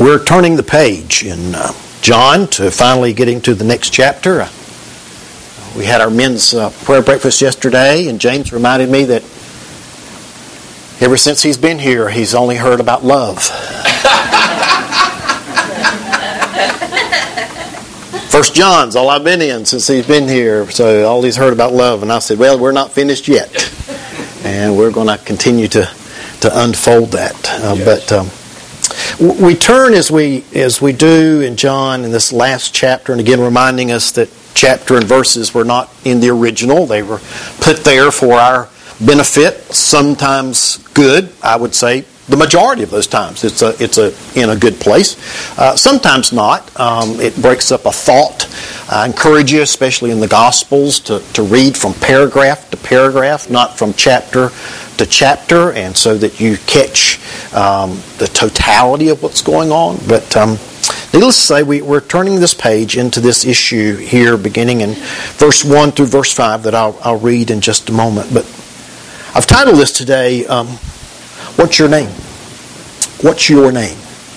We're turning the page in John to finally getting to the next chapter. We had our men's prayer breakfast yesterday, and James reminded me that ever since he's been here, he's only heard about love. First John's all I've been in since he's been here, so all he's heard about love. And I said, well, we're not finished yet, and we're going to continue to unfold that. Yes. But we turn as we do in John in this last chapter, and again reminding us that chapter and verses were not in the original. They were put there for our benefit, sometimes good, I would say. The majority of those times, it's in a good place. Sometimes not. It breaks up a thought. I encourage you, especially in the Gospels, to read from paragraph to paragraph, not from chapter to chapter, and so that you catch the totality of what's going on. But needless to say, we're turning this page into this issue here, beginning in verse 1 through verse 5, that I'll read in just a moment. But I've titled this today, What's Your Name? What's your name?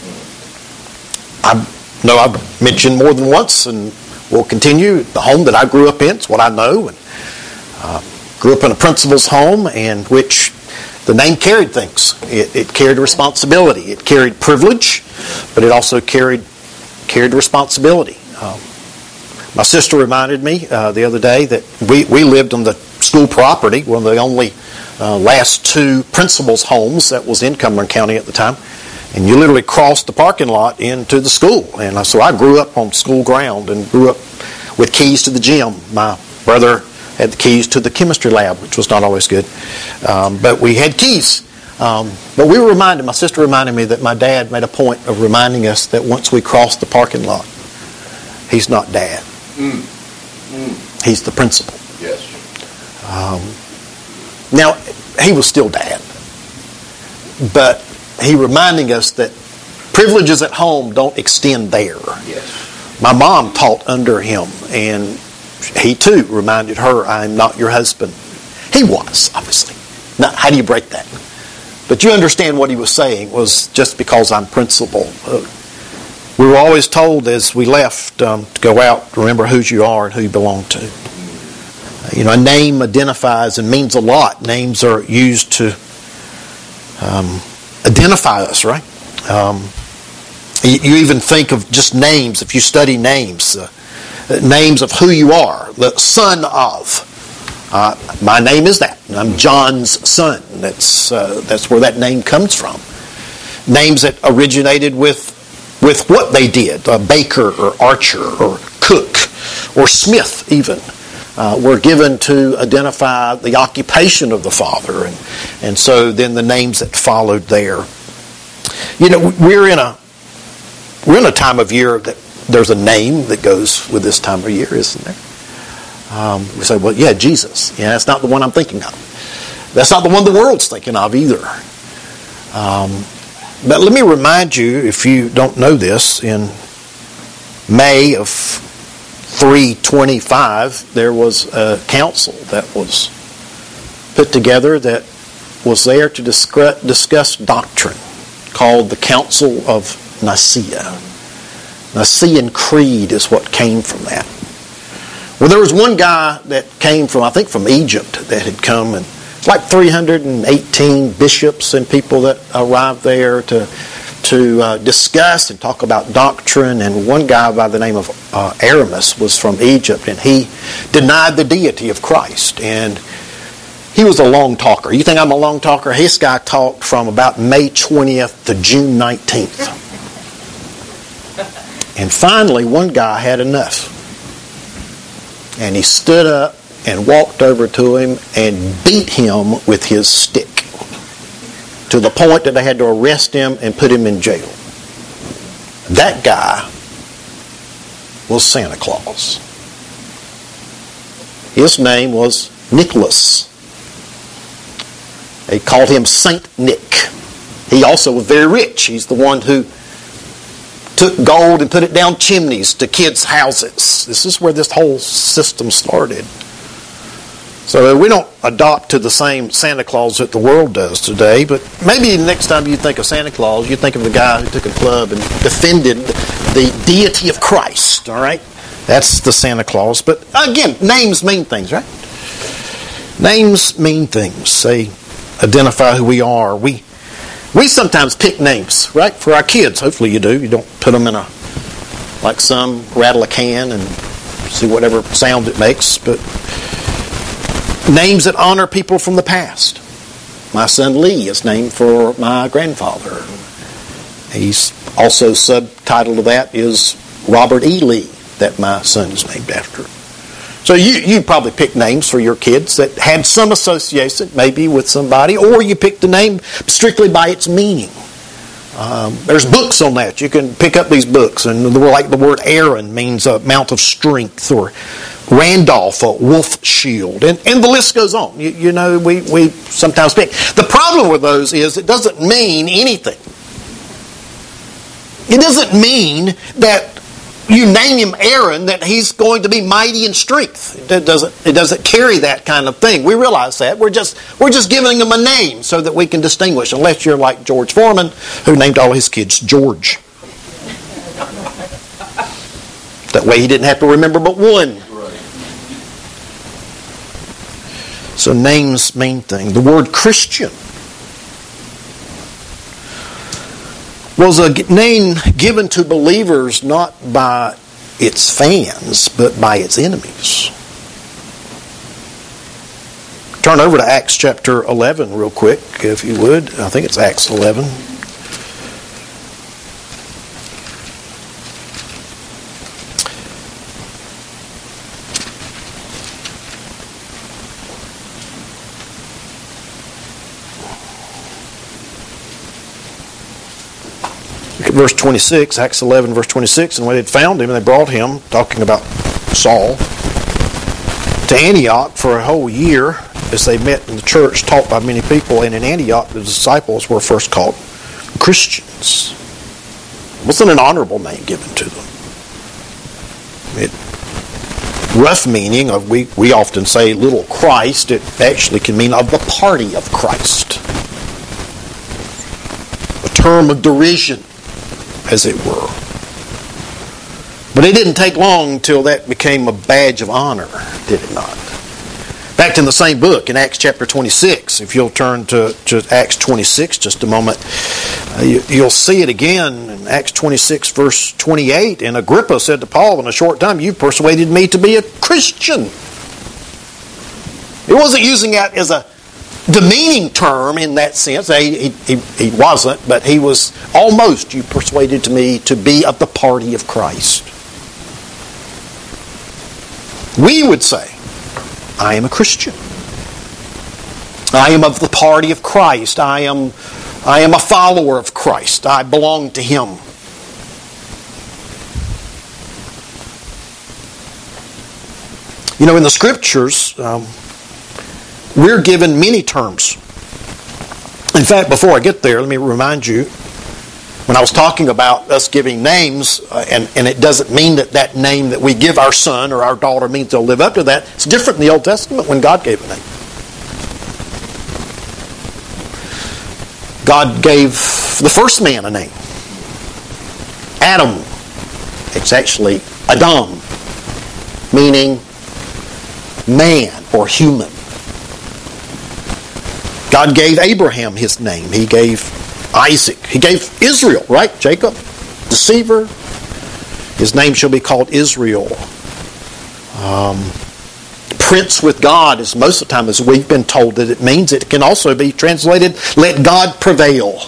I know I've mentioned more than once, and will continue, the home that I grew up in. It's what I know. And grew up in a principal's home in which the name carried things. It carried responsibility. It carried privilege, but it also carried responsibility. My sister reminded me the other day that we lived on the school property, one of the only last two principal's homes that was in Cumberland County at the time, and you literally crossed the parking lot into the school. And so I grew up on school ground and grew up with keys to the gym. My brother had the keys to the chemistry lab, which was not always good, but we had keys. But my sister reminded me that my dad made a point of reminding us that once we crossed the parking lot, he's not dad. He's the principal. Yes. Now, he was still dad, but he reminding us that privileges at home don't extend there. Yes. My mom taught under him, and he too reminded her, I'm not your husband. He was, obviously. Now, how do you break that? But you understand what he was saying was just because I'm principal. We were always told as we left to go out, remember who you are and who you belong to. A name identifies and means a lot. Names are used to identify us, right? You even think of just names, if you study names, names of who you are, the son of. My name is that. I'm John's son. That's where that name comes from. Names that originated with what they did, baker or archer or cook or smith even. Were given to identify the occupation of the father, and so then the names that followed there. We're in a time of year that there's a name that goes with this time of year, isn't there? We say, well, yeah, Jesus. Yeah, that's not the one I'm thinking of. That's not the one the world's thinking of either. But let me remind you, if you don't know this, in May of 325, there was a council that was put together that was there to discuss doctrine, called the Council of Nicaea. Nicene Creed is what came from that. Well, there was one guy that came from Egypt that had come, and it's like 318 bishops and people that arrived there to discuss and talk about doctrine. And one guy by the name of Aramis was from Egypt, and he denied the deity of Christ. And he was a long talker. You think I'm a long talker? This guy talked from about May 20th to June 19th. And finally, one guy had enough. And he stood up and walked over to him and beat him with his stick, to the point that they had to arrest him and put him in jail. That guy was Santa Claus. His name was Nicholas. They called him Saint Nick. He also was very rich. He's the one who took gold and put it down chimneys to kids' houses. This is where this whole system started. So we don't adopt to the same Santa Claus that the world does today, but maybe the next time you think of Santa Claus, you think of the guy who took a club and defended the deity of Christ, all right? That's the Santa Claus. But again, names mean things, right? Names mean things. They identify who we are. We sometimes pick names, right, for our kids. Hopefully you do. You don't put them in like some, rattle a can and see whatever sound it makes, but names that honor people from the past. My son Lee is named for my grandfather. He's also subtitle of that is Robert E. Lee, that my son is named after. So you probably pick names for your kids that had some association maybe with somebody, or you pick the name strictly by its meaning. There's books on that. You can pick up these books, and like the word Aaron means a mount of strength, or Randolph, a wolf shield, and the list goes on. You know, we sometimes pick. The problem with those is it doesn't mean anything. It doesn't mean that you name him Aaron that he's going to be mighty in strength. It doesn't carry that kind of thing. We realize that. We're just giving him a name so that we can distinguish, unless you're like George Foreman, who named all his kids George. That way he didn't have to remember but one. So names mean things. The word Christian was a name given to believers not by its fans, but by its enemies. Turn over to Acts chapter 11 real quick, if you would. I think it's Acts 11. Verse 26, Acts 11, verse 26, and when they had found him, and they brought him, talking about Saul, to Antioch for a whole year, as they met in the church, taught by many people, and in Antioch the disciples were first called Christians. It wasn't an honorable name given to them. Rough meaning of, we often say little Christ, it actually can mean of the party of Christ. A term of derision, as it were. But it didn't take long until that became a badge of honor, did it not? In fact, in the same book, in Acts chapter 26, if you'll turn to Acts 26 just a moment, you'll see it again in Acts 26 verse 28. And Agrippa said to Paul, in a short time, you've persuaded me to be a Christian. He wasn't using that as a demeaning term in that sense. He wasn't, but he was almost, you persuaded me to be of the party of Christ. We would say, I am a Christian. I am of the party of Christ. I am a follower of Christ. I belong to Him. You know, in the Scriptures, we're given many terms. In fact, before I get there, let me remind you, when I was talking about us giving names, and it doesn't mean that name that we give our son or our daughter means they'll live up to that. It's different in the Old Testament when God gave a name. God gave the first man a name. Adam. It's actually Adam, meaning man or human. God gave Abraham his name. He gave Isaac. He gave Israel, right? Jacob, deceiver. His name shall be called Israel. Prince with God is most of the time, as we've been told that it means. It can also be translated, let God prevail.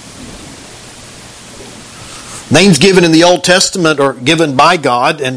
Names given in the Old Testament are given by God, and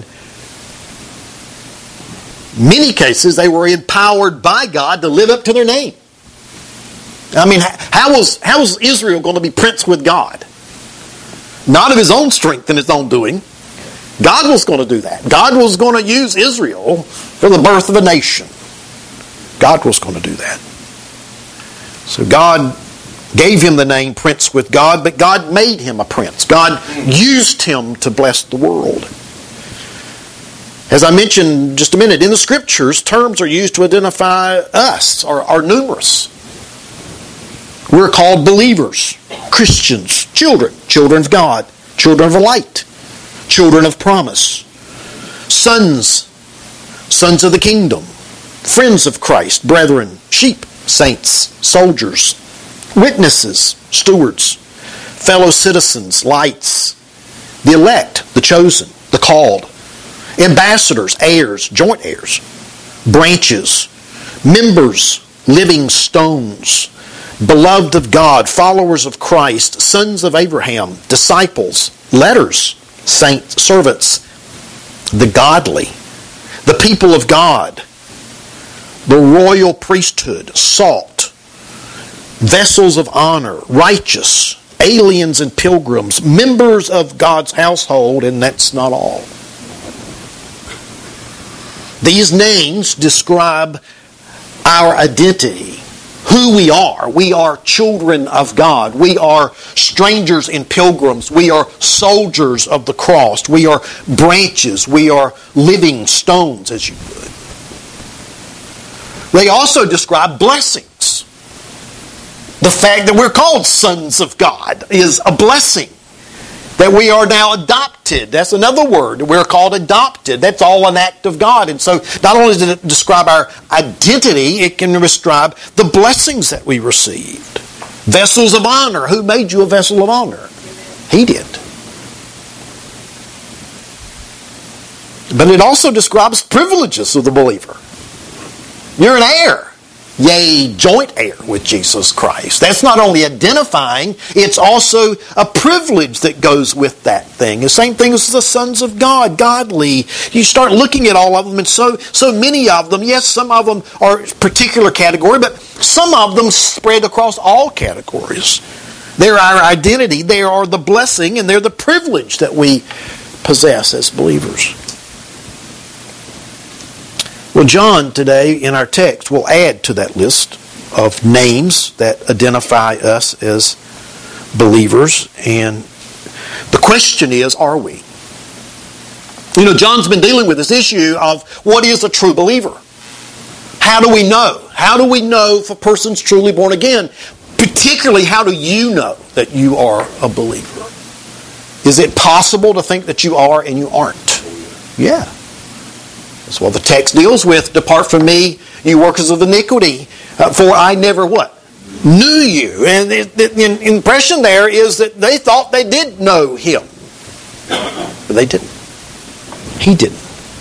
in many cases they were empowered by God to live up to their name. I mean, how was Israel going to be prince with God? Not of his own strength and his own doing. God was going to do that. God was going to use Israel for the birth of a nation. God was going to do that. So God gave him the name Prince with God, but God made him a prince. God used him to bless the world. As I mentioned just a minute, in the Scriptures, terms are used to identify us, are numerous. We're called believers, Christians, children of God, children of the light, children of promise, sons of the kingdom, friends of Christ, brethren, sheep, saints, soldiers, witnesses, stewards, fellow citizens, lights, the elect, the chosen, the called, ambassadors, heirs, joint heirs, branches, members, living stones, beloved of God, followers of Christ, sons of Abraham, disciples, letters, saints, servants, the godly, the people of God, the royal priesthood, salt, vessels of honor, righteous, aliens and pilgrims, members of God's household, and that's not all. These names describe our identity, who we are. We are children of God. We are strangers and pilgrims. We are soldiers of the cross. We are branches. We are living stones, as you would. They also describe blessings. The fact that we're called sons of God is a blessing. That we are now adopted. That's another word. We're called adopted. That's all an act of God. And so not only does it describe our identity, it can describe the blessings that we received. Vessels of honor. Who made you a vessel of honor? He did. But it also describes privileges of the believer. You're an heir. Yea, joint heir with Jesus Christ. That's not only identifying, it's also a privilege that goes with that thing. The same thing as the sons of God, godly. You start looking at all of them, and so many of them, yes, some of them are a particular category, but some of them spread across all categories. They're our identity, they are the blessing, and they're the privilege that we possess as believers. Well, John today in our text will add to that list of names that identify us as believers. And the question is, are we? You know, John's been dealing with this issue of what is a true believer? How do we know? How do we know if a person's truly born again? Particularly, how do you know that you are a believer? Is it possible to think that you are and you aren't? Yeah. That's what the text deals with. Depart from me, you workers of iniquity, for I never what? Knew you. And the impression there is that they thought they did know him. But they didn't. He didn't.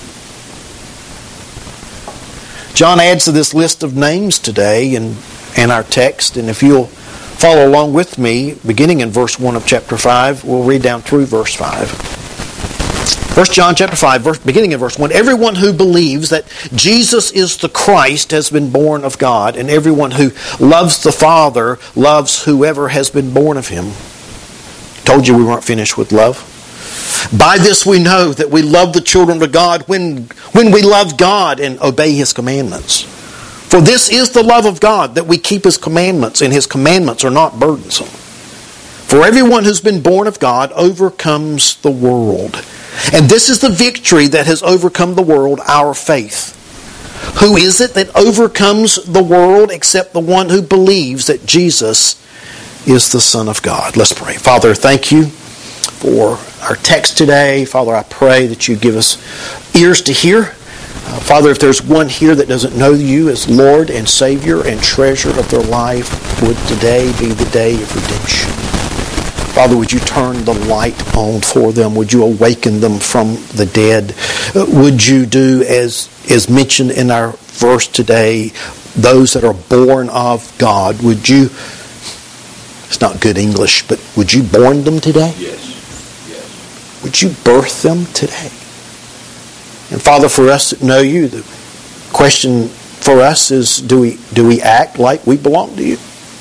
John adds to this list of names today in our text. And if you'll follow along with me, beginning in verse 1 of chapter 5, we'll read down through verse 5. 1 John chapter 5, beginning in verse 1, everyone who believes that Jesus is the Christ has been born of God, and everyone who loves the Father loves whoever has been born of him. Told you we weren't finished with love. By this we know that we love the children of God when we love God and obey his commandments. For this is the love of God, that we keep his commandments, and his commandments are not burdensome. For everyone who's been born of God overcomes the world. And this is the victory that has overcome the world, our faith. Who is it that overcomes the world except the one who believes that Jesus is the Son of God? Let's pray. Father, thank you for our text today. Father, I pray that you give us ears to hear. Father, if there's one here that doesn't know you as Lord and Savior and treasure of their life, would today be the day of redemption. Father, would you turn the light on for them? Would you awaken them from the dead? Would you do, as mentioned in our verse today, those that are born of God, would you, it's not good English, but would you born them today? Yes. Would you birth them today? And Father, for us that know you, the question for us is, do we act like we belong to you?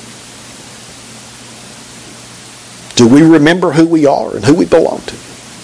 Do we remember who we are and who we belong to?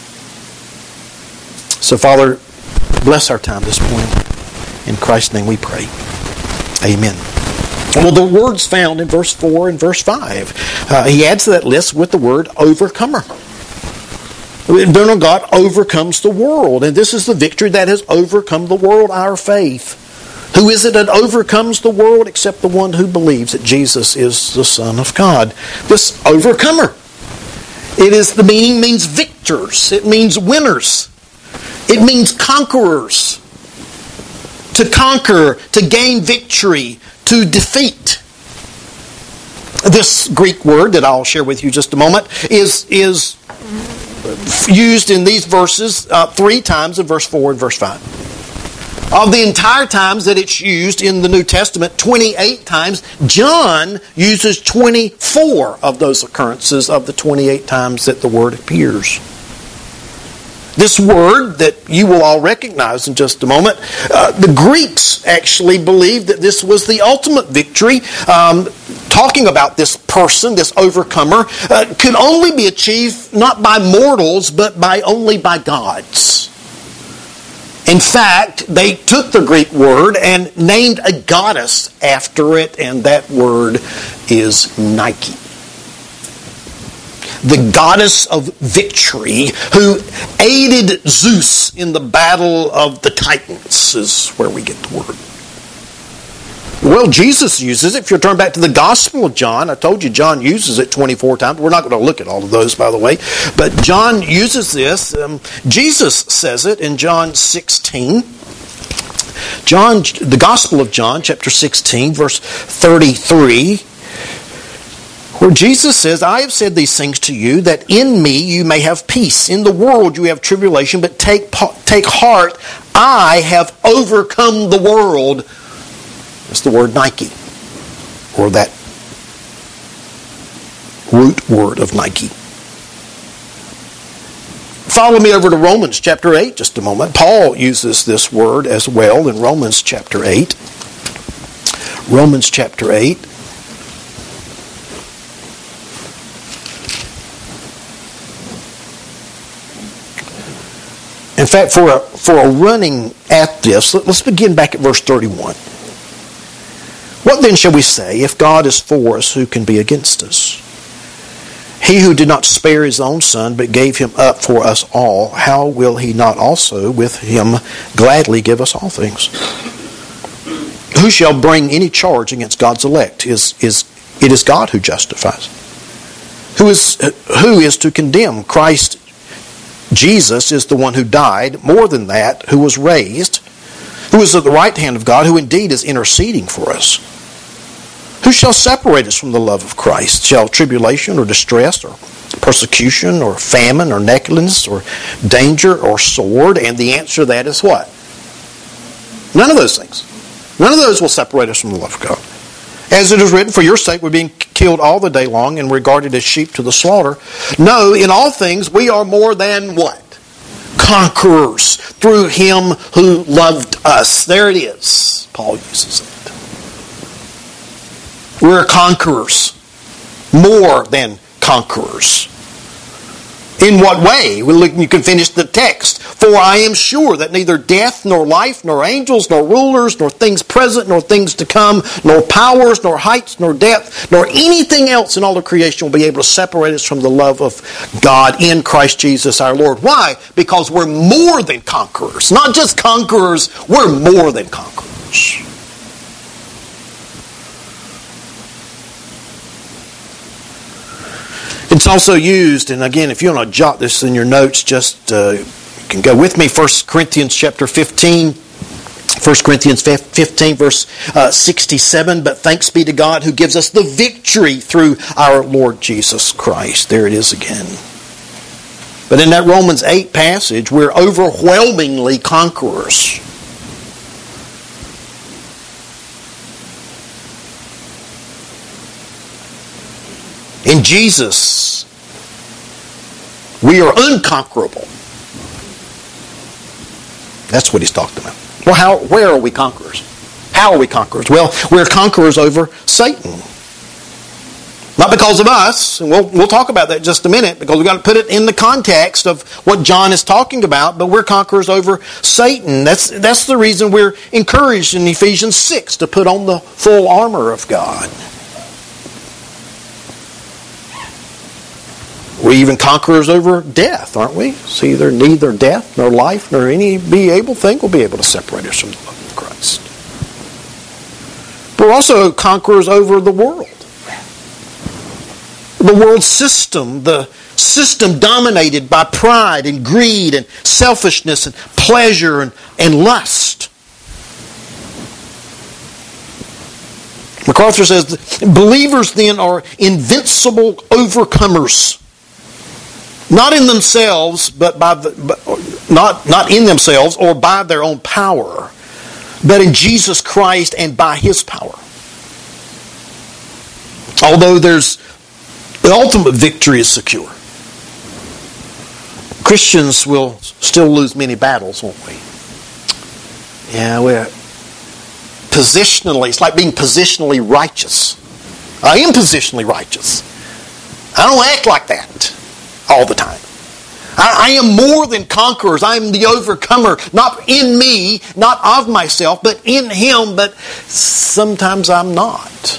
So, Father, bless our time this morning. In Christ's name we pray. Amen. Well, the words found in verse 4 and verse 5. He adds to that list with the word overcomer. The eternal God overcomes the world. And this is the victory that has overcome the world, our faith. Who is it that overcomes the world except the one who believes that Jesus is the Son of God? This overcomer. The meaning means victors. It means winners. It means conquerors. To conquer, to gain victory, to defeat. This Greek word that I'll share with you just a moment is used in these verses 3 times in verse 4 and verse 5. Of the entire times that it's used in the New Testament, 28 times, John uses 24 of those occurrences of the 28 times that the word appears. This word that you will all recognize in just a moment, the Greeks actually believed that this was the ultimate victory. Talking about this person, this overcomer, could only be achieved not by mortals, but only by gods. In fact, they took the Greek word and named a goddess after it, and that word is Nike. The goddess of victory who aided Zeus in the battle of the Titans is where we get the word. Well, Jesus uses it. If you turn back to the Gospel of John, I told you John uses it 24 times. We're not going to look at all of those, by the way. But John uses this. Jesus says it in John 16. The Gospel of John, chapter 16, verse 33. Where Jesus says, I have said these things to you, that in me you may have peace. In the world you have tribulation, but take heart, I have overcome the world. That's the word Nike, or that root word of Nike. Follow me over to Romans chapter 8 just a moment. Paul uses this word as well in Romans chapter 8. Romans chapter 8. In fact, for a running at this, let's begin back at verse 31. What then shall we say? If God is for us, who can be against us? He who did not spare his own son, but gave him up for us all, how will he not also with him gladly give us all things? Who shall bring any charge against God's elect? It is God who justifies. Who is to condemn? Christ Jesus is the one who died, more than that, who was raised, who is at the right hand of God, who indeed is interceding for us. Who shall separate us from the love of Christ? Shall tribulation or distress or persecution or famine or nakedness or danger or sword? And the answer to that is what? None of those things. None of those will separate us from the love of God. As it is written, for your sake we're being killed all the day long and regarded as sheep to the slaughter. No, in all things we are more than what? Conquerors through him who loved us. There it is. Paul uses it. We're conquerors. More than conquerors. In what way? Well, you can finish the text. For I am sure that neither death, nor life, nor angels, nor rulers, nor things present, nor things to come, nor powers, nor heights, nor depth, nor anything else in all of creation will be able to separate us from the love of God in Christ Jesus our Lord. Why? Because we're more than conquerors. Not just conquerors, we're more than conquerors. It's also used, and again, if you want to jot this in your notes, just you can go with me. 1 Corinthians chapter 15. 1 Corinthians 15, verse 67. But thanks be to God who gives us the victory through our Lord Jesus Christ. There it is again. But in that Romans 8 passage, we're overwhelmingly conquerors. In Jesus, we are unconquerable. That's what he's talking about. Well, where are we conquerors? How are we conquerors? Well, we're conquerors over Satan. Not because of us, and we'll talk about that in just a minute, because we've got to put it in the context of what John is talking about, but we're conquerors over Satan. That's the reason we're encouraged in Ephesians 6 to put on the full armor of God. We're even conquerors over death, aren't we? See, neither death nor life nor any thing will be able to separate us from the love of Christ. We're also conquerors over the world. The world system, the system dominated by pride and greed and selfishness and pleasure and lust. MacArthur says, believers then are invincible overcomers. Not in themselves, not in themselves or by their own power, but in Jesus Christ and by His power. Although the ultimate victory is secure, Christians will still lose many battles, won't we? Yeah, we're positionally, it's like being positionally righteous. I am positionally righteous. I don't act like that all the time. I am more than conquerors. I am the overcomer, not in me, not of myself, but in Him, but sometimes I'm not.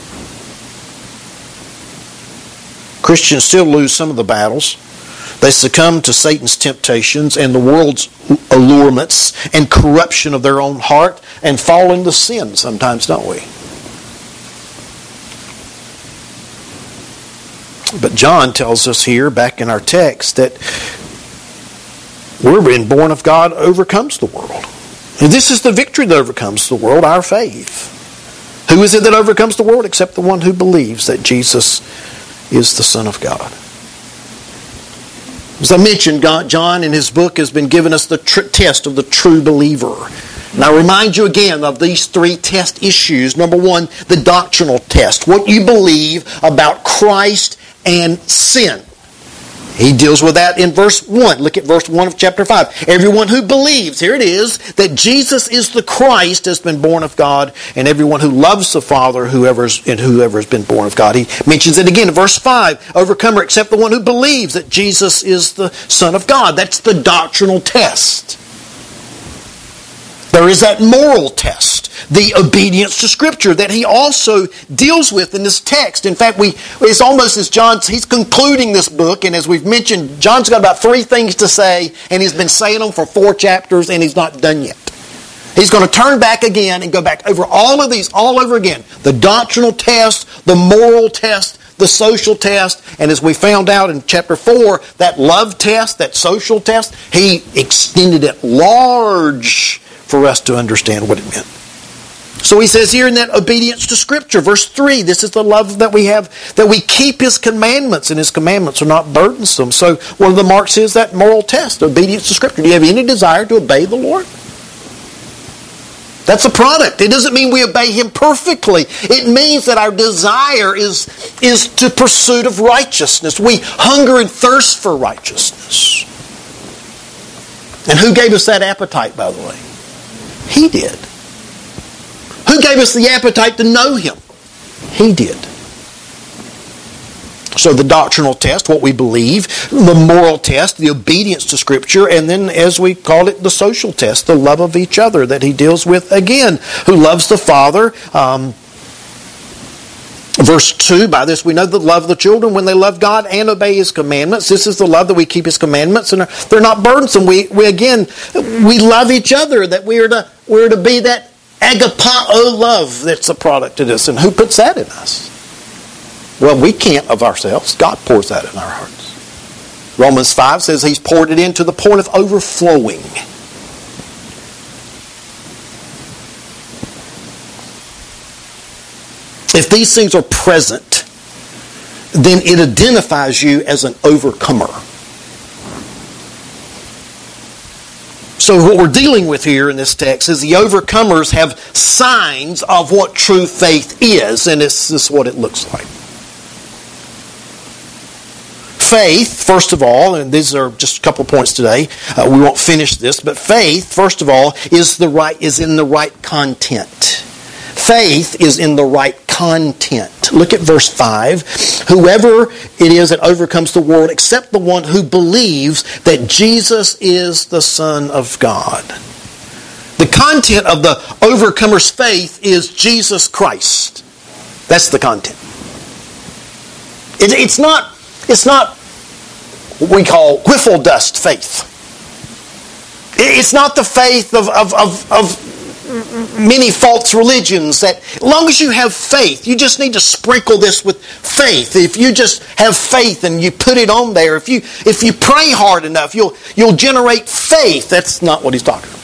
Christians still lose some of the battles. They succumb to Satan's temptations and the world's allurements and corruption of their own heart and fall into sin sometimes, don't we? But John tells us here, back in our text, that we're being born of God overcomes the world. And this is the victory that overcomes the world, our faith. Who is it that overcomes the world except the one who believes that Jesus is the Son of God? As I mentioned, John in his book has been giving us the test of the true believer. And I remind you again of these three test issues. Number one, the doctrinal test. What you believe about Christ and sin. He deals with that in verse 1. Look at verse 1 of chapter 5. Everyone who believes, here it is, that Jesus is the Christ has been born of God, and everyone who loves the Father, whoever has been born of God. He mentions it again in verse 5. Overcomer except the one who believes that Jesus is the Son of God. That's the doctrinal test. There is that moral test, the obedience to Scripture that he also deals with in this text. In fact, it's almost as he's concluding this book, and as we've mentioned, John's got about 3 things to say, and he's been saying them for 4 chapters, and he's not done yet. He's going to turn back again and go back over all of these all over again. The doctrinal test, the moral test, the social test, and as we found out in chapter 4, that love test, that social test, he extended it large for us to understand what it meant. So he says here in that obedience to Scripture, verse 3, this is the love that we have, that we keep His commandments, and His commandments are not burdensome. So one of the marks is that moral test, obedience to Scripture. Do you have any desire to obey the Lord? That's a product. It doesn't mean we obey Him perfectly. It means that our desire is to pursuit of righteousness. We hunger and thirst for righteousness. And who gave us that appetite, by the way? He did. Who gave us the appetite to know Him? He did. So the doctrinal test, what we believe, the moral test, the obedience to Scripture, and then as we call it, the social test, the love of each other that he deals with again. Who loves the Father. Verse 2, by this we know the love of the children when they love God and obey His commandments. This is the love that we keep His commandments, and they're not burdensome. We love each other, that we're to be that agapao love that's a product of this. And who puts that in us? Well, we can't of ourselves. God pours that in our hearts. Romans 5 says He's poured it in to the point of overflowing. If these things are present, then it identifies you as an overcomer. So what we're dealing with here in this text is the overcomers have signs of what true faith is, and this is what it looks like. Faith, first of all, and these are just a couple of points today. We won't finish this, but faith, first of all, is in the right content. Faith is in the right content. Look at verse 5. Whoever it is that overcomes the world except the one who believes that Jesus is the Son of God. The content of the overcomer's faith is Jesus Christ. That's the content. It's not what we call whiffle dust faith. It's not the faith of many false religions that as long as you have faith, you just need to sprinkle this with faith. If you just have faith and you put it on there, if you pray hard enough, you'll generate faith. That's not what he's talking about.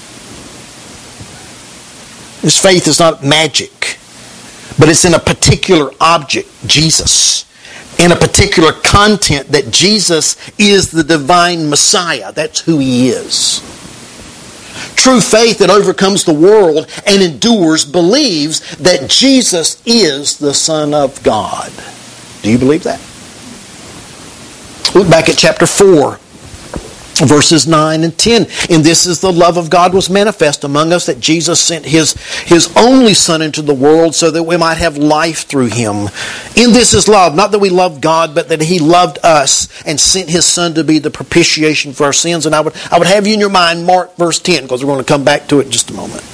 This faith is not magic, but it's in a particular object, Jesus. In a particular content that Jesus is the divine Messiah. That's who He is. True faith that overcomes the world and endures believes that Jesus is the Son of God. Do you believe that? Look back at chapter 4. Verses 9 and 10. And this is the love of God was manifest among us, that Jesus sent His only Son into the world so that we might have life through Him. In this is love, not that we loved God, but that He loved us and sent His Son to be the propitiation for our sins. And I would have you in your mind mark verse 10, because we're going to come back to it in just a moment.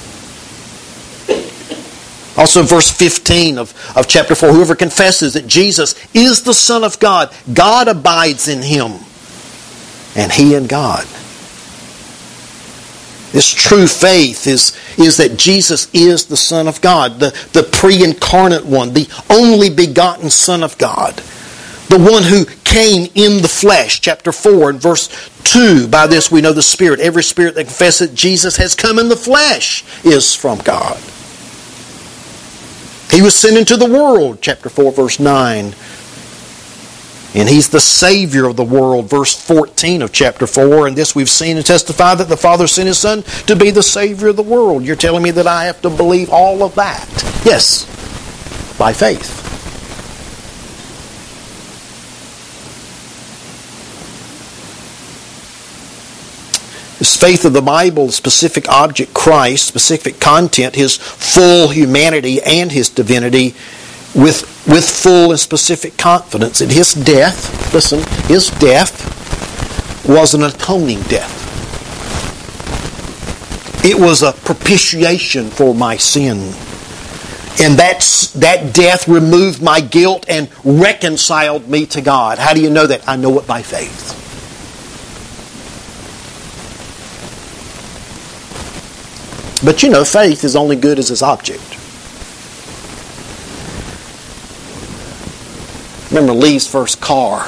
Also verse 15 of chapter 4, whoever confesses that Jesus is the Son of God, God abides in him, and he in God. This true faith is that Jesus is the Son of God, the pre-incarnate one, the only begotten Son of God, the one who came in the flesh. Chapter 4 and verse 2, by this we know the Spirit. Every spirit that confesses that Jesus has come in the flesh is from God. He was sent into the world, chapter 4, verse 9. And He's the Savior of the world, verse 14 of chapter 4. And this we've seen and testified that the Father sent His Son to be the Savior of the world. You're telling me that I have to believe all of that? Yes, by faith. This faith of the Bible, specific object, Christ, specific content, His full humanity and His divinity, with full and specific confidence in His death. Listen, His death was an atoning death. It was a propitiation for my sin. And that death removed my guilt and reconciled me to God. How do you know that? I know it by faith. But you know, faith is only good as its object. Remember Lee's first car,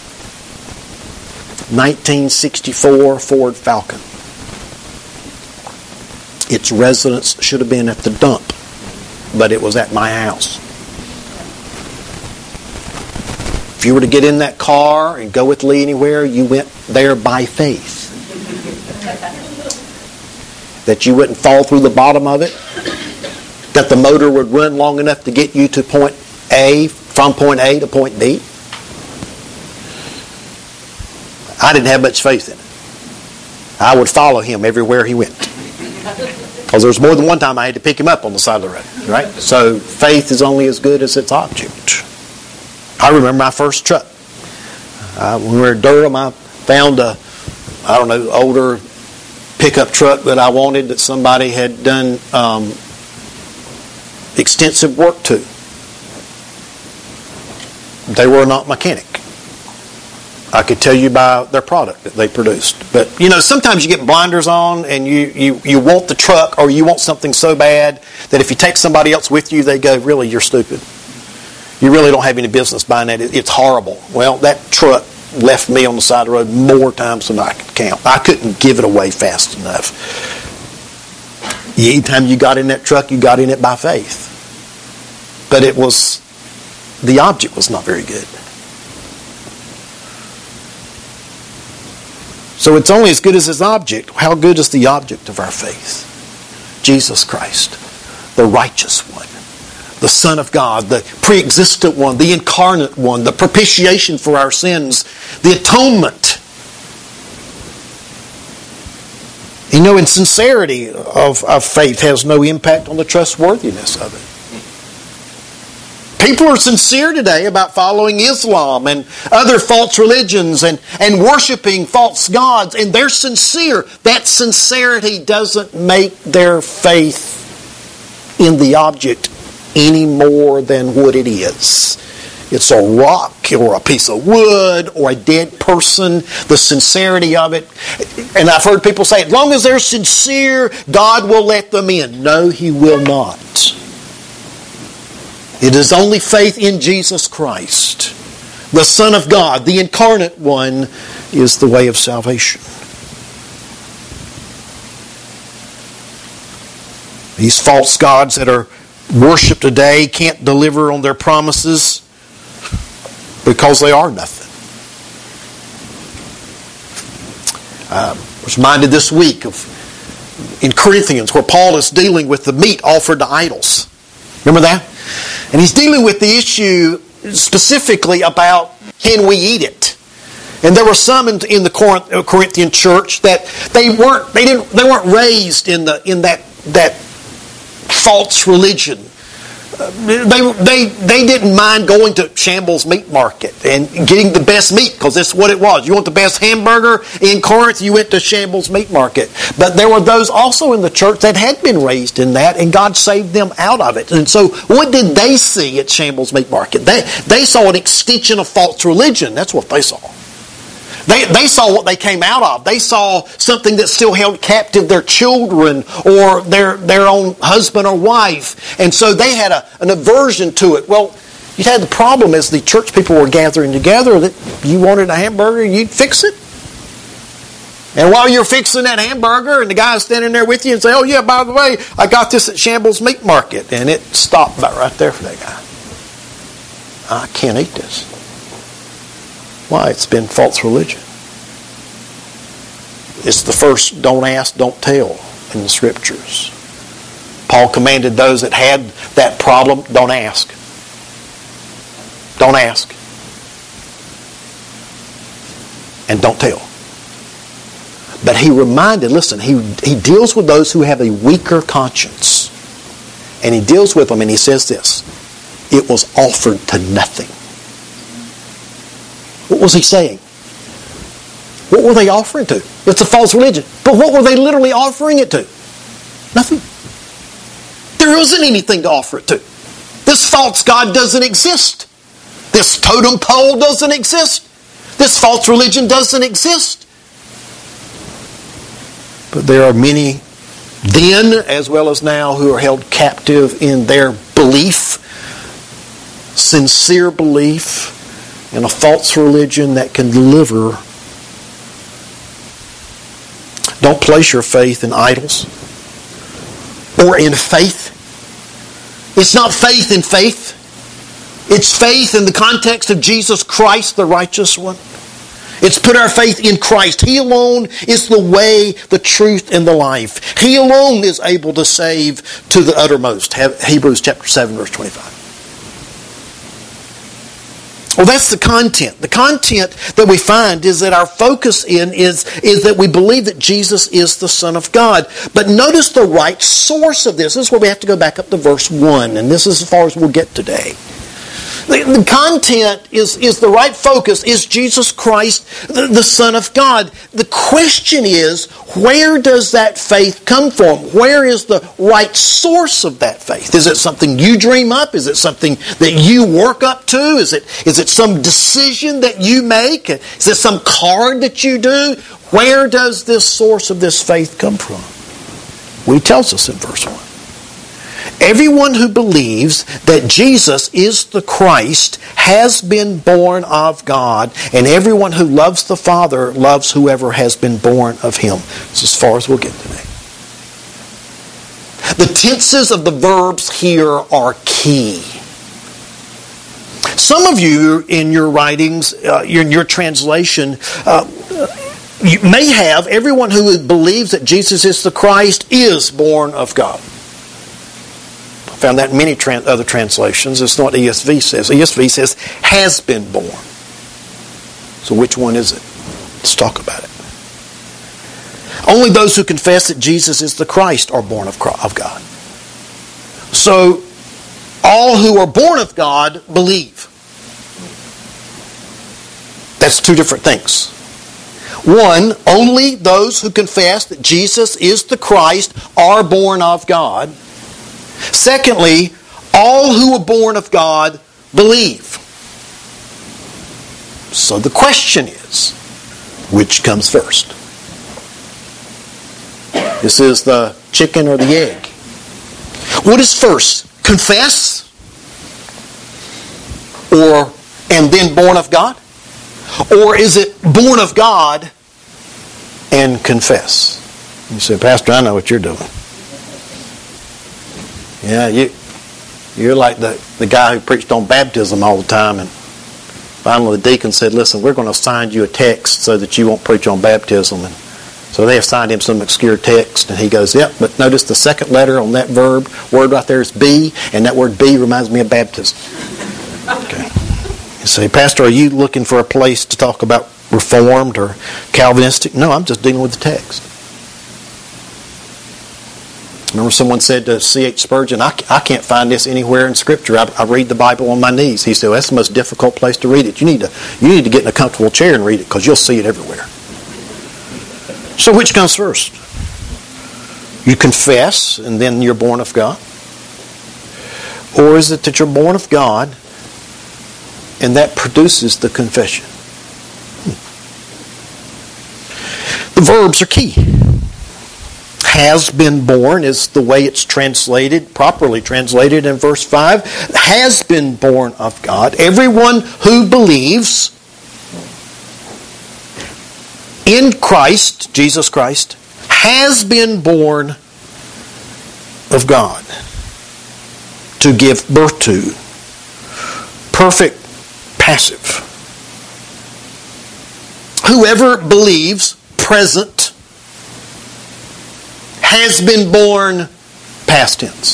1964 Ford Falcon. Its residence should have been at the dump, but it was at my house. If you were to get in that car and go with Lee anywhere, you went there by faith. That you wouldn't fall through the bottom of it. That the motor would run long enough to get you to point A, from point A to point B. I didn't have much faith in it. I would follow him everywhere he went. Because there was more than one time I had to pick him up on the side of the road. Right? So faith is only as good as its object. I remember my first truck. When we were in Durham, I found a, older pickup truck that I wanted that somebody had done extensive work to. They were not mechanic. I could tell you by their product that they produced. But, sometimes you get blinders on and you want the truck or you want something so bad that if you take somebody else with you, they go, really, you're stupid. You really don't have any business buying that. It's horrible. Well, that truck left me on the side of the road more times than I could count. I couldn't give it away fast enough. Anytime you got in that truck, you got in it by faith. But the object was not very good. So it's only as good as its object. How good is the object of our faith? Jesus Christ, the righteous one, the Son of God, the pre-existent one, the incarnate one, the propitiation for our sins, the atonement. In sincerity of faith has no impact on the trustworthiness of it. People are sincere today about following Islam and other false religions and worshiping false gods, and they're sincere. That sincerity doesn't make their faith in the object any more than what it is. It's a rock or a piece of wood or a dead person, the sincerity of it. And I've heard people say, as long as they're sincere, God will let them in. No, He will not. It is only faith in Jesus Christ, the Son of God, the incarnate one, is the way of salvation. These false gods that are worshipped today can't deliver on their promises because they are nothing. I was reminded this week of in Corinthians where Paul is dealing with the meat offered to idols. Remember that? And he's dealing with the issue specifically about can we eat it? And there were some in the Corinthian church that they weren't raised in that false religion. They didn't mind going to Shambles Meat Market and getting the best meat because that's what it was. You want the best hamburger in Corinth, you went to Shambles Meat Market. But there were those also in the church that had been raised in that, and God saved them out of it. And so what did they see at Shambles Meat Market? They saw an extension of false religion. That's what they saw. They saw what they came out of. They saw something that still held captive their children or their own husband or wife. And so they had an aversion to it. Well, you had the problem as the church people were gathering together that you wanted a hamburger, you'd fix it. And while you're fixing that hamburger and the guy's standing there with you and say, oh yeah, by the way, I got this at Shambles Meat Market. And it stopped about right there for that guy. I can't eat this. Why? It's been false religion. It's the first don't ask, don't tell in the Scriptures. Paul commanded those that had that problem, don't ask. Don't ask. And don't tell. But he reminded, listen, he deals with those who have a weaker conscience. And he deals with them and he says this, it was offered to nothing. What was he saying? What were they offering to? It's a false religion. But what were they literally offering it to? Nothing. There isn't anything to offer it to. This false god doesn't exist. This totem pole doesn't exist. This false religion doesn't exist. But there are many then as well as now who are held captive in their belief, sincere belief, in a false religion that can deliver. Don't place your faith in idols or in faith. It's not faith in faith. It's faith in the context of Jesus Christ, the righteous one. It's put our faith in Christ. He alone is the way, the truth, and the life. He alone is able to save to the uttermost. Hebrews chapter 7, verse 25. Well, that's the content. The content that we find is that our focus is that we believe that Jesus is the Son of God. But notice the right source of this. This is where we have to go back up to verse 1. And this is as far as we'll get today. The content is the right focus, is Jesus Christ, the Son of God. The question is, where does that faith come from? Where is the right source of that faith? Is it something you dream up? Is it something that you work up to? Is it some decision that you make? Is it some card that you do? Where does this source of this faith come from? Well, he tells us in verse 1. Everyone who believes that Jesus is the Christ has been born of God, and everyone who loves the Father loves whoever has been born of Him. That's as far as we'll get today. The tenses of the verbs here are key. Some of you in your writings, in your translation, you may have everyone who believes that Jesus is the Christ is born of God. Found that in many other translations. It's not what ESV says. ESV says, has been born. So which one is it? Let's talk about it. Only those who confess that Jesus is the Christ are born of God. So all who are born of God believe. That's two different things. One, only those who confess that Jesus is the Christ are born of God. Secondly, all who are born of God believe. So the question is, which comes first? This is the chicken or the egg. What is first? Confess? Or, and then born of God? Or is it born of God and confess? You say, Pastor, I know what you're doing. Yeah, you're like the guy who preached on baptism all the time, and finally the deacon said, listen, we're going to assign you a text so that you won't preach on baptism. And so they assigned him some obscure text, and he goes, yep, but notice the second letter on that word right there is B, and that word B reminds me of baptism. Okay. You say, Pastor, are you looking for a place to talk about Reformed or Calvinistic? No, I'm just dealing with the text. Remember someone said to C.H. Spurgeon, I can't find this anywhere in Scripture. I read the Bible on my knees. He said, well, that's the most difficult place to read it. You need to get in a comfortable chair and read it because you'll see it everywhere. So which comes first? You confess and then you're born of God? Or is it that you're born of God and that produces the confession? The verbs are key. Has been born is the way it's translated, properly translated in verse 5. Has been born of God. Everyone who believes in Christ, Jesus Christ, has been born of God to give birth to. Perfect passive. Whoever believes, present, has been born, past tense.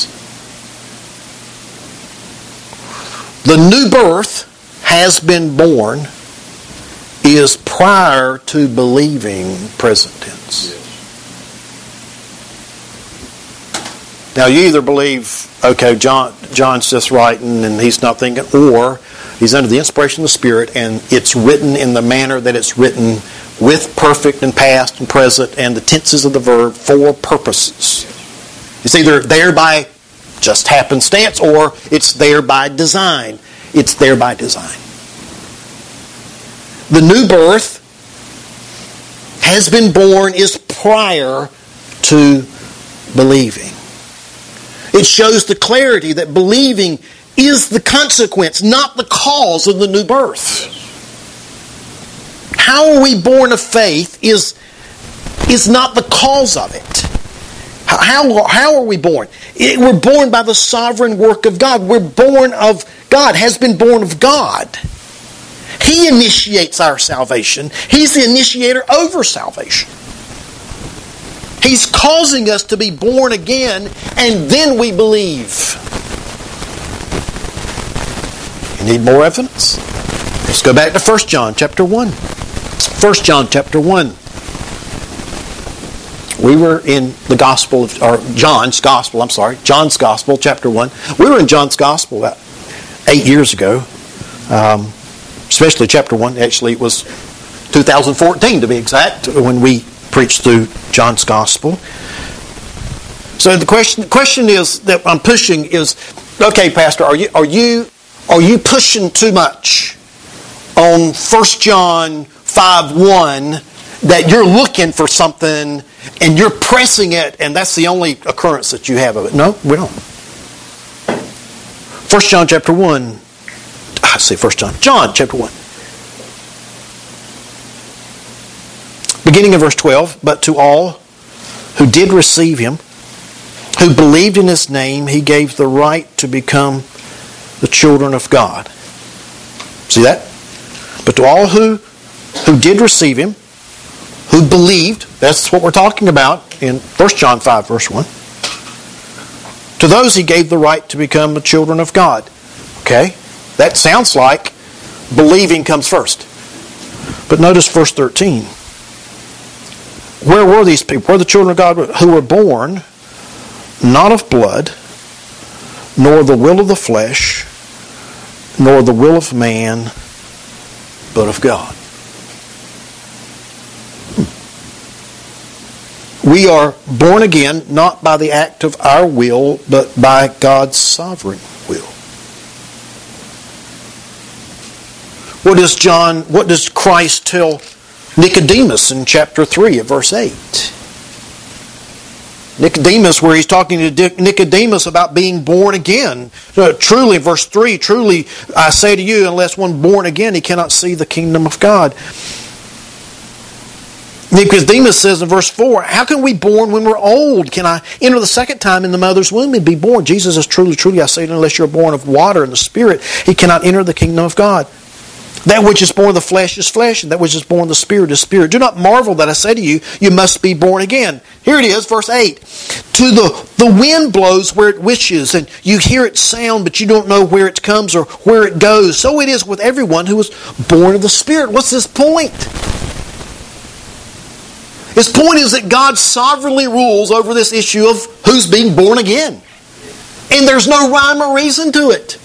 The new birth, has been born, is prior to believing, present tense. Now you either believe, okay, John's just writing and he's not thinking, or he's under the inspiration of the Spirit and it's written in the manner that it's written, with perfect and past and present and the tenses of the verb for purposes. It's either there by just happenstance or it's there by design. It's there by design. The new birth has been born is prior to believing. It shows the clarity that believing is the consequence, not the cause of the new birth. How are we born of faith is not the cause of it. How are we born? We're born by the sovereign work of God. We're born of God, has been born of God. He initiates our salvation. He's the initiator over salvation. He's causing us to be born again, and then we believe. You need more evidence? Let's go back to 1 John chapter 1. 1 John chapter 1. We were in the Gospel of, or John's Gospel, chapter 1. We were in John's Gospel about 8 years ago. Especially chapter 1. Actually, it was 2014 to be exact, when we preached through John's Gospel. So the question is that I'm pushing is, okay, Pastor, are you pushing too much on 1 John 5:1 that you're looking for something and you're pressing it and that's the only occurrence that you have of it? No, we don't. 1 John chapter 1. I say 1 John. John chapter 1. Beginning in verse 12. But to all who did receive him, who believed in his name, he gave the right to become the children of God. See that? But to all who did receive him, who believed, that's what we're talking about in 1 John 5 verse 1. To those he gave the right to become the children of God. Okay? That sounds like believing comes first. But notice verse 13. Where were these people? Where the children of God who were born not of blood, nor the will of the flesh, nor the will of man, but of God. We are born again not by the act of our will, but by God's sovereign will. What does Christ tell Nicodemus in chapter 3 of verse 8? Nicodemus, where he's talking to Nicodemus about being born again. Truly, verse 3, truly I say to you, unless one born again, he cannot see the kingdom of God. Nicodemus says in verse 4, how can we be born when we're old? Can I enter the second time in the mother's womb and be born? Jesus says, truly, truly, I say to you, unless you're born of water and the Spirit, he cannot enter the kingdom of God. That which is born of the flesh is flesh, and that which is born of the Spirit is spirit. Do not marvel that I say to you, you must be born again. Here it is, verse 8. To the wind blows where it wishes, and you hear its sound, but you don't know where it comes or where it goes. So it is with everyone who is born of the Spirit. What's his point? His point is that God sovereignly rules over this issue of who's being born again. And there's no rhyme or reason to it.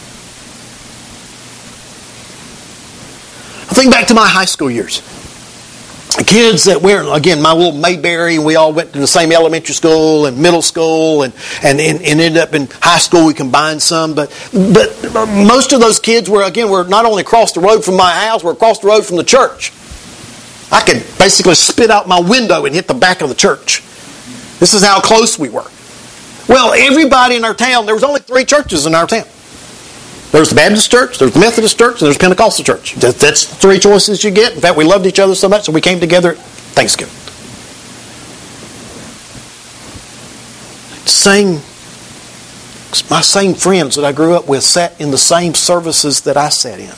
I think back to my high school years. Kids that were, again, my little Mayberry, and we all went to the same elementary school and middle school and ended up in high school. We combined some, but most of those kids were not only across the road from my house, were across the road from the church. I could basically spit out my window and hit the back of the church. This is how close we were. Well, everybody in our town, there was only 3 churches in our town. There's the Baptist church, there's the Methodist church, and there's the Pentecostal church. That's the 3 choices you get. In fact, we loved each other so much that we came together at Thanksgiving. My same friends that I grew up with sat in the same services that I sat in.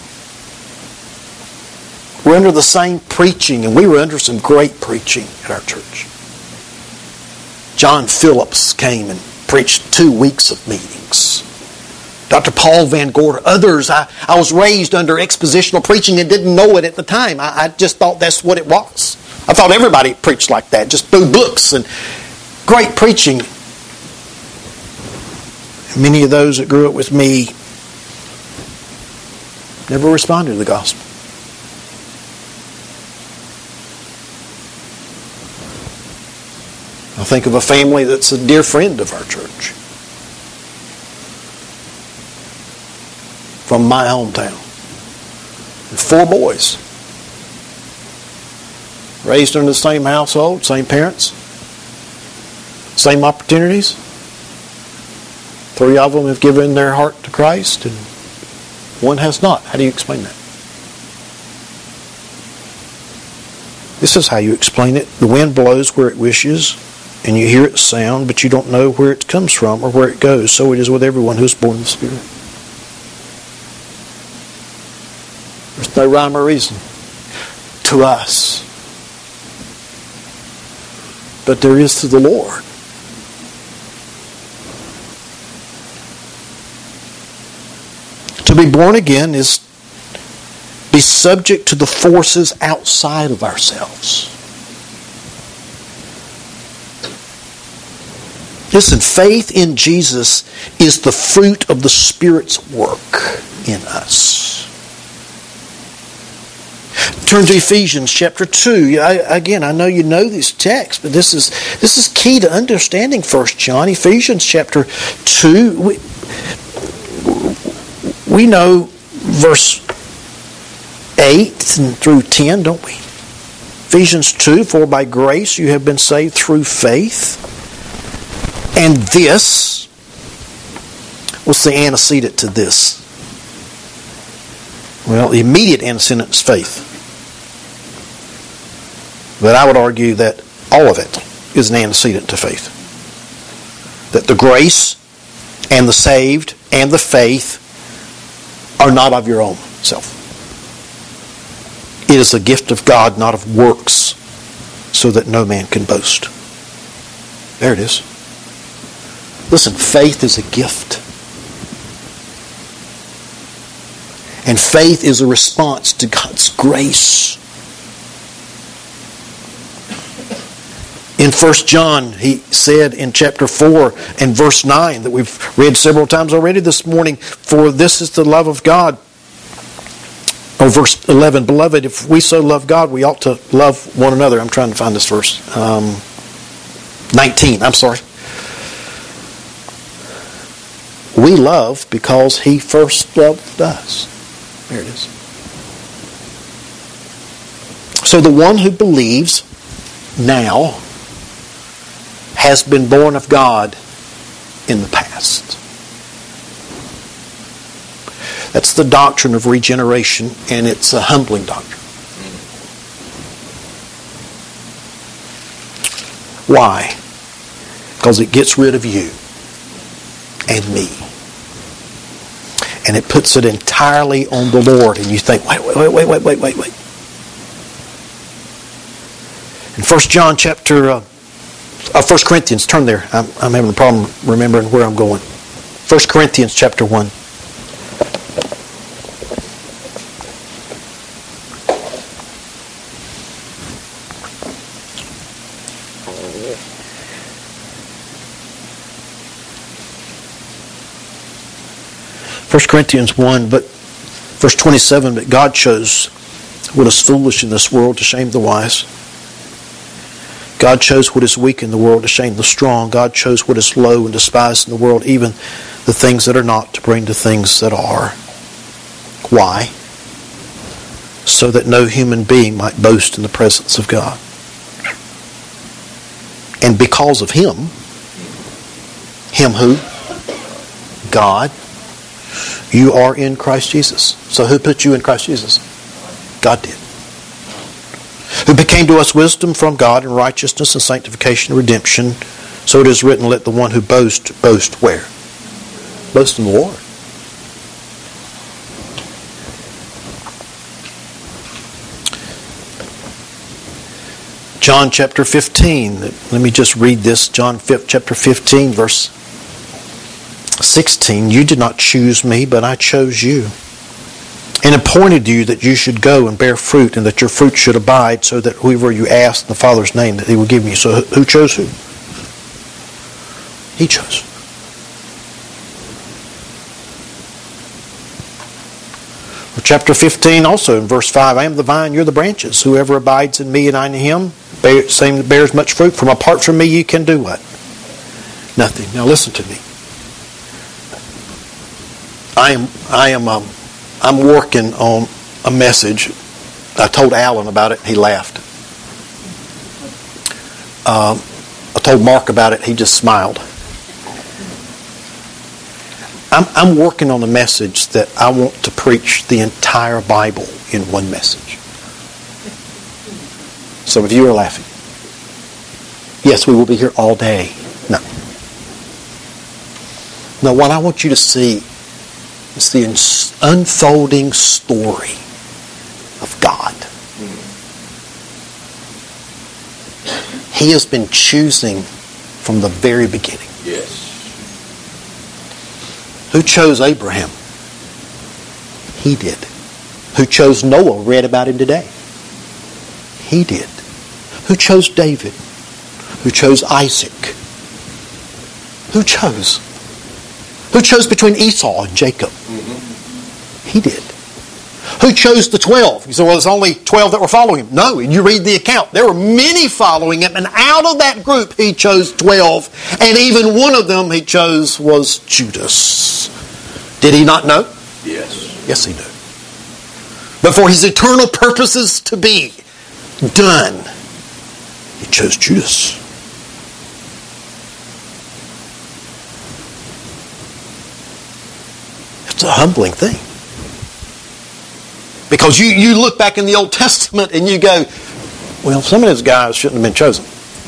We're under the same preaching, and we were under some great preaching at our church. John Phillips came and preached 2 weeks of meetings. Dr. Paul Van Gorder, others. I was raised under expositional preaching and didn't know it at the time. I just thought that's what it was. I thought everybody preached like that, just through books and great preaching. Many of those that grew up with me never responded to the gospel. I think of a family that's a dear friend of our church. From my hometown. 4 boys. Raised in the same household, same parents, same opportunities. 3 of them have given their heart to Christ and 1 has not. How do you explain that? This is how you explain it. The wind blows where it wishes, and you hear its sound, but you don't know where it comes from or where it goes. So it is with everyone who is born of the Spirit. There's no rhyme or reason to us. But there is to the Lord. To be born again is be subject to the forces outside of ourselves. Listen, faith in Jesus is the fruit of the Spirit's work in us. Turn to Ephesians chapter 2. Again, I know you know these texts, but this is key to understanding 1 John. Ephesians chapter 2. We know verse 8 through 10, don't we? Ephesians 2, for by grace you have been saved through faith. And this, what's the antecedent to this? Well, the immediate antecedent is faith. But I would argue that all of it is an antecedent to faith. That the grace and the saved and the faith are not of your own self. It is a gift of God, not of works, so that no man can boast. There it is. Listen, faith is a gift. And faith is a response to God's grace. In 1 John, he said in chapter 4 and verse 9 that we've read several times already this morning, for this is the love of God. Or verse 11, beloved, if we so love God, we ought to love one another. I'm trying to find this verse. 19, I'm sorry. We love because He first loved us. There it is. So the one who believes now has been born of God in the past. That's the doctrine of regeneration, and it's a humbling doctrine. Why? Because it gets rid of you and me. And it puts it entirely on the Lord. And you think, wait. In 1 Corinthians, turn there. I'm having a problem remembering where I'm going. 1 Corinthians chapter 1. First Corinthians 1, but verse 27, but God chose what is foolish in this world to shame the wise. God chose what is weak in the world to shame the strong. God chose what is low and despised in the world, even the things that are not, to bring the things that are. Why? So that no human being might boast in the presence of God. And because of Him who? God. You are in Christ Jesus. So who put you in Christ Jesus? God did. Who became to us wisdom from God and righteousness and sanctification and redemption. So it is written, let the one who boast where? Boast in the Lord. John chapter 15. Let me just read this. John chapter 15 verse 16, you did not choose me, but I chose you, and appointed you that you should go and bear fruit, and that your fruit should abide, so that whoever you ask in the Father's name, that He will give you. So who chose who? He chose. Chapter 15 also in verse 5, I am the vine, you're the branches. Whoever abides in me and I in him, same bears much fruit. From apart from me you can do what? Nothing. Now listen to me. I'm working on a message. I told Alan about it. He laughed. I told Mark about it. He just smiled. I'm working on a message that I want to preach the entire Bible in one message. Some of you are laughing. Yes, we will be here all day. No. No, what I want you to see it's the unfolding story of God. He has been choosing from the very beginning. Yes. Who chose Abraham? He did. Who chose Noah? Read about him today. He did. Who chose David? Who chose Isaac? Who chose? Who chose between Esau and Jacob? Mm-hmm. He did. Who chose the 12? You say, well, there's only 12 that were following him. No, you read the account. There were many following him, and out of that group he chose 12, and even one of them he chose was Judas. Did he not know? Yes. Yes, he knew. But for his eternal purposes to be done, he chose Judas. It's a humbling thing. Because you look back in the Old Testament and you go, well, some of those guys shouldn't have been chosen.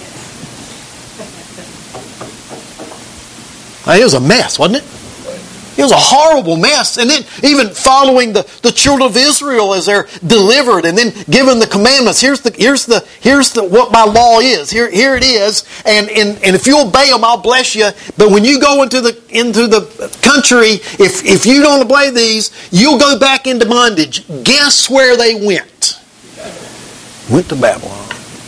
It was a mess, wasn't it? It was a horrible mess. And then even following the children of Israel as they're delivered and then given the commandments. Here's what my law is. Here it is. And if you obey them, I'll bless you. But when you go into the country, if you don't obey these, you'll go back into bondage. Guess where they went? Went to Babylon.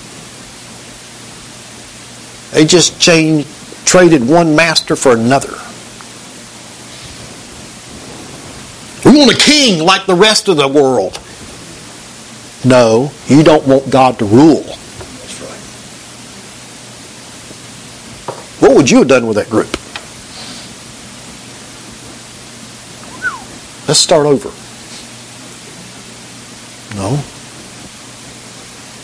They just traded one master for another. We want a king like the rest of the world. No, you don't want God to rule. That's right. What would you have done with that group? Let's start over. No.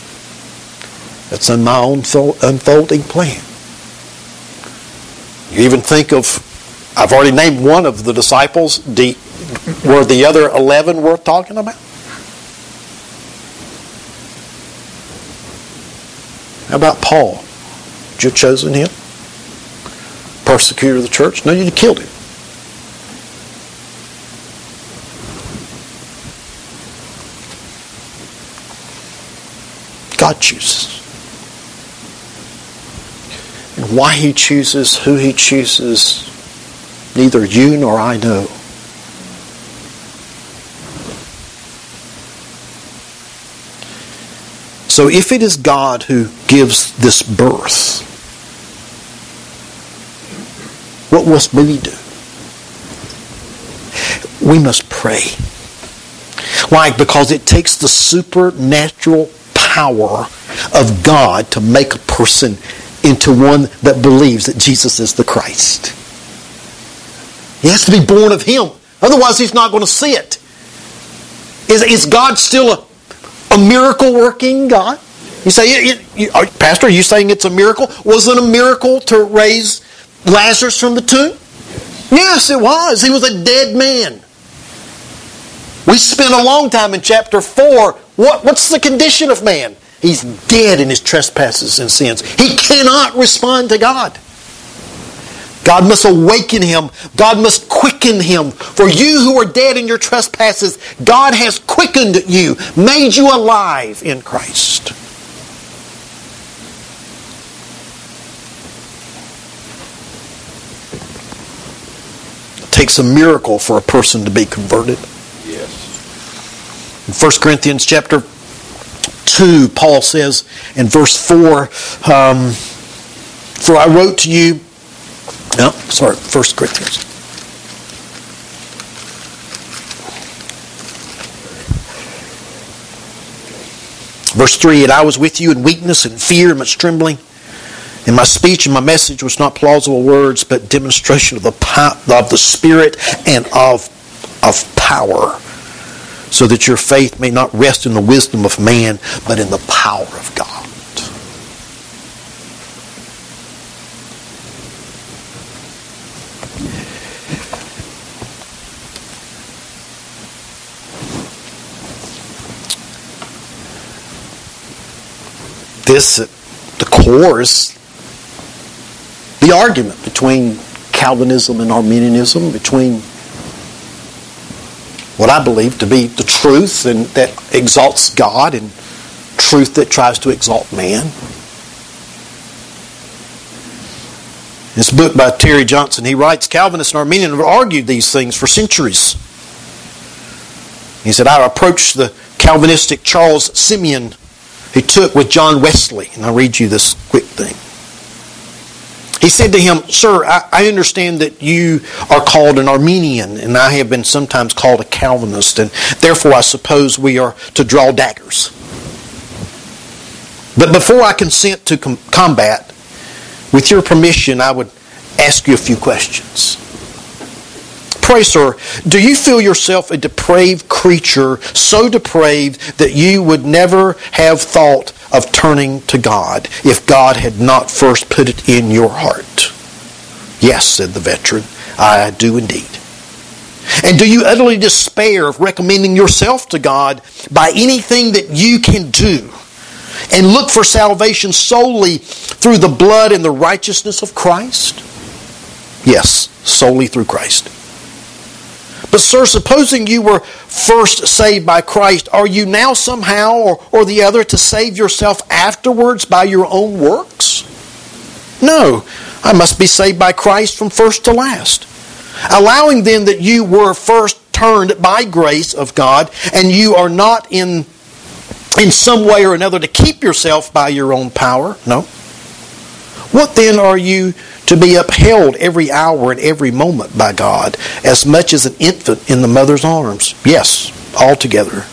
That's in my own unfolding plan. You even think of, I've already named one of the disciples. Were the other 11 worth talking about? How about Paul? Had you chosen him? Persecutor of the church? No, you killed him. God chooses. And why He chooses, who He chooses, neither you nor I know. So if it is God who gives this birth, what must we do? We must pray. Why? Because it takes the supernatural power of God to make a person into one that believes that Jesus is the Christ. He has to be born of Him. Otherwise, he's not going to see it. Is God still a miracle-working God? You say, Pastor, are you saying it's a miracle? Was it a miracle to raise Lazarus from the tomb? Yes, it was. He was a dead man. We spent a long time in chapter 4. What's the condition of man? He's dead in his trespasses and sins. He cannot respond to God. God must awaken him. God must quicken him. For you who are dead in your trespasses, God has quickened you, made you alive in Christ. It takes a miracle for a person to be converted. Yes. In 1 Corinthians chapter 2, Paul says in verse 4, for I wrote to you, 1 Corinthians. Verse 3, and I was with you in weakness and fear and much trembling. And my speech and my message was not plausible words, but demonstration of the Spirit and of power, so that your faith may not rest in the wisdom of man, but in the power of God. This, at the core, is the argument between Calvinism and Arminianism, between what I believe to be the truth and that exalts God and truth that tries to exalt man. In this book by Terry Johnson, he writes, Calvinists and Arminians have argued these things for centuries. He said, I approached the Calvinistic Charles Simeon he took with John Wesley. And I'll read you this quick thing. He said to him, Sir, I understand that you are called an Arminian, and I have been sometimes called a Calvinist, and therefore I suppose we are to draw daggers. But before I consent to combat, with your permission, I would ask you a few questions. Pray, sir, do you feel yourself a depraved creature, so depraved that you would never have thought of turning to God if God had not first put it in your heart? Yes, said the veteran, I do indeed. And do you utterly despair of recommending yourself to God by anything that you can do, and look for salvation solely through the blood and the righteousness of Christ? Yes, solely through Christ. But sir, supposing you were first saved by Christ, are you now somehow or the other to save yourself afterwards by your own works? No, I must be saved by Christ from first to last. Allowing then that you were first turned by grace of God, and you are not in some way or another to keep yourself by your own power. No. What then are you to be upheld every hour and every moment by God, as much as an infant in the mother's arms? Yes, altogether.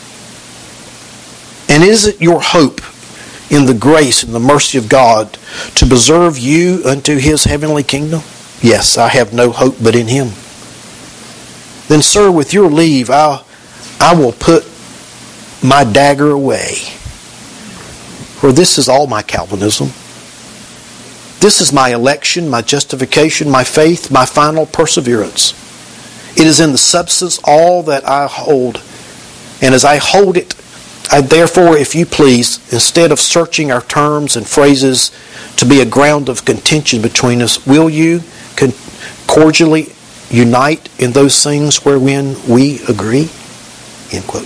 And is it your hope in the grace and the mercy of God to preserve you unto His heavenly kingdom? Yes, I have no hope but in Him. Then, sir, with your leave, I will put my dagger away. For this is all my Calvinism. This is my election, my justification, my faith, my final perseverance. It is in the substance all that I hold. And as I hold it, I therefore, if you please, instead of searching our terms and phrases to be a ground of contention between us, will you cordially unite in those things wherein we agree? End quote.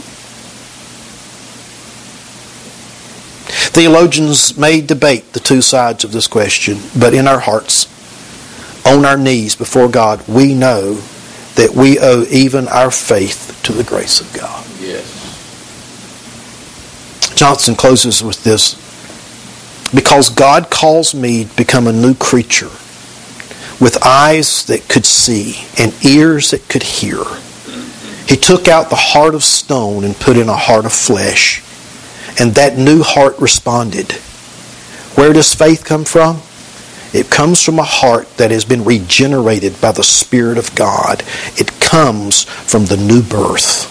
Theologians may debate the two sides of this question, but in our hearts, on our knees before God, we know that we owe even our faith to the grace of God. Yes. Johnson closes with this. Because God calls me to become a new creature with eyes that could see and ears that could hear, He took out the heart of stone and put in a heart of flesh. And that new heart responded. Where does faith come from? It comes from a heart that has been regenerated by the Spirit of God. It comes from the new birth.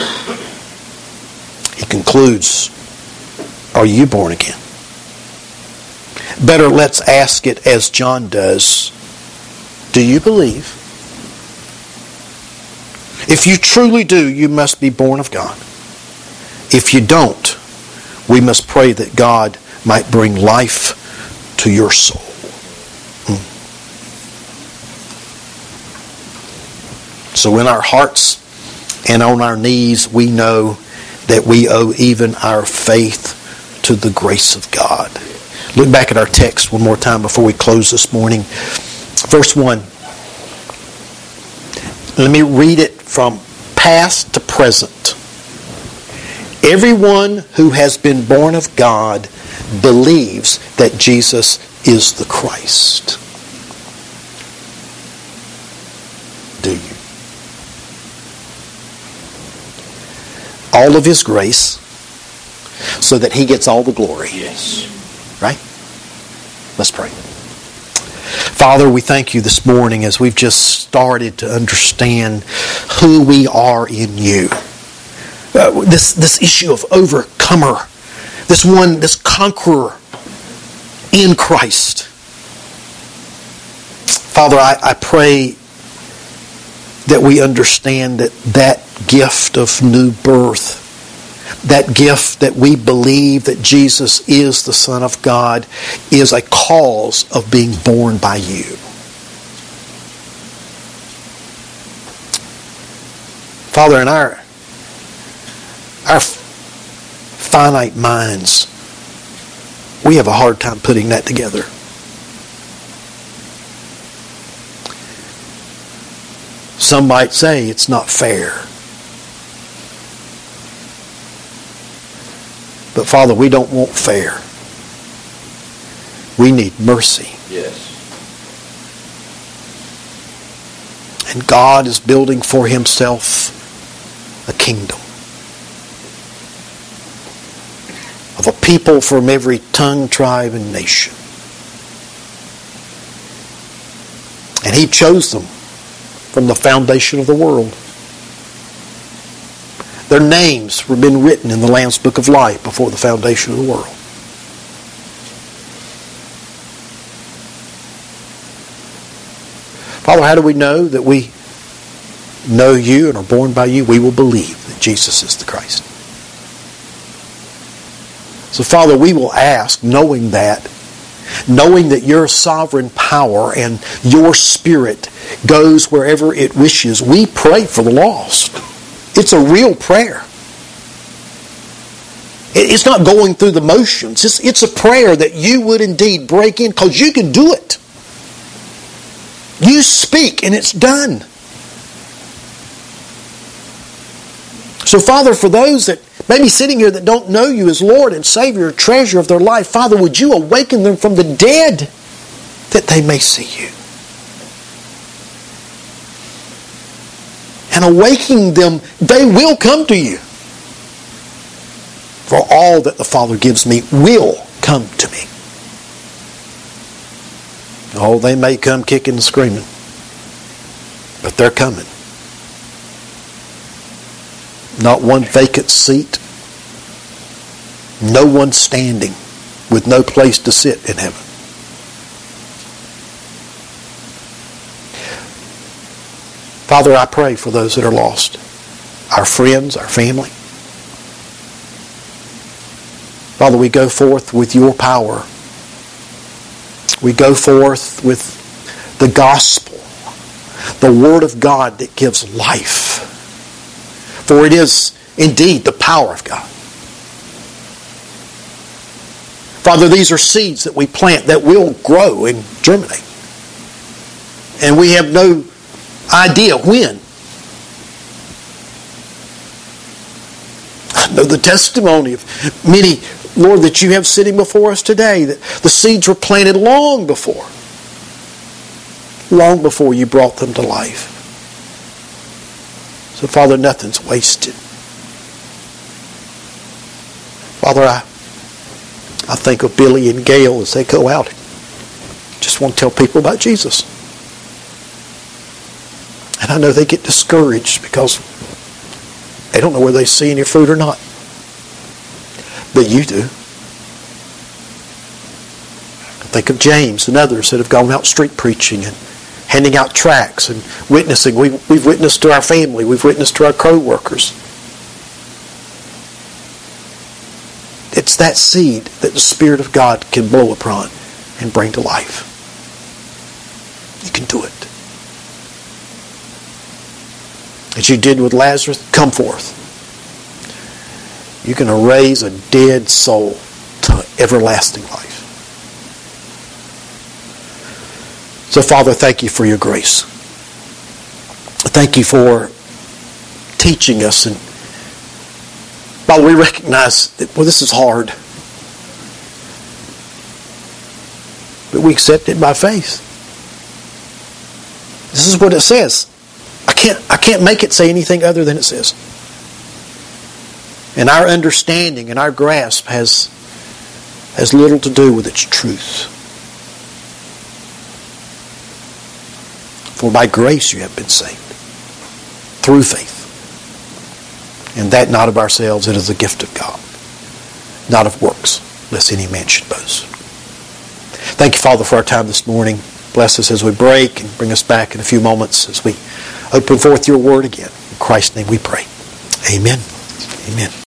He concludes, are you born again? Better, let's ask it as John does. Do you believe? If you truly do, you must be born of God. If you don't, we must pray that God might bring life to your soul. So in our hearts and on our knees, we know that we owe even our faith to the grace of God. Look back at our text one more time before we close this morning. Verse 1. Let me read it from past to present. Everyone who has been born of God believes that Jesus is the Christ. Do you? All of His grace so that He gets all the glory. Yes. Right? Let's pray. Father, we thank You this morning as we've just started to understand who we are in You. This issue of overcomer, this conqueror in Christ. Father, I pray that we understand that gift of new birth, that gift that we believe that Jesus is the Son of God, is a cause of being born by You. Father, in our finite minds, we have a hard time putting that together. Some might say it's not fair. But Father, we don't want fair. We need mercy. Yes. And God is building for Himself a kingdom of a people from every tongue, tribe, and nation. And He chose them from the foundation of the world. Their names were been written in the Lamb's Book of Life before the foundation of the world. Father, how do we know that we know You and are born by You? We will believe that Jesus is the Christ. So Father, we will ask, knowing that Your sovereign power and Your Spirit goes wherever it wishes, we pray for the lost. It's a real prayer. It's not going through the motions. It's a prayer that You would indeed break in, because You can do it. You speak and it's done. So Father, for those that may be sitting here that don't know You as Lord and Savior, treasure of their life, Father, would You awaken them from the dead that they may see You? And awakening them, they will come to You. For all that the Father gives Me will come to Me. Oh, they may come kicking and screaming, but they're coming. Not one vacant seat. No one standing. with no place to sit in heaven. Father, I pray for those that are lost, our friends, our family. Father, we go forth with your power. We go forth with the gospel, the Word of God that gives life. For it is indeed the power of God. Father, these are seeds that we plant that will grow and germinate. And we have no idea when. I know the testimony of many, Lord, that you have sitting before us today, that the seeds were planted long before you brought them to life. So, Father, nothing's wasted. Father, I think of Billy and Gail as they go out. Just want to tell people about Jesus. And I know they get discouraged because they don't know whether they see any fruit or not. But you do. I think of James and others that have gone out street preaching and handing out tracts and witnessing. We've witnessed to our family. We've witnessed to our co-workers. It's that seed that the Spirit of God can blow upon and bring to life. You can do it. As you did with Lazarus, come forth. You're going to raise a dead soul to everlasting life. So, Father, thank you for your grace. Thank you for teaching us. And Father, we recognize that, well, this is hard. But we accept it by faith. This is what it says. I can't make it say anything other than it says. And our understanding and our grasp has little to do with its truth. For by grace you have been saved, through faith. And that not of ourselves, it is a gift of God, not of works, lest any man should boast. Thank you, Father, for our time this morning. Bless us as we break and bring us back in a few moments as we open forth your word again. In Christ's name we pray. Amen. Amen.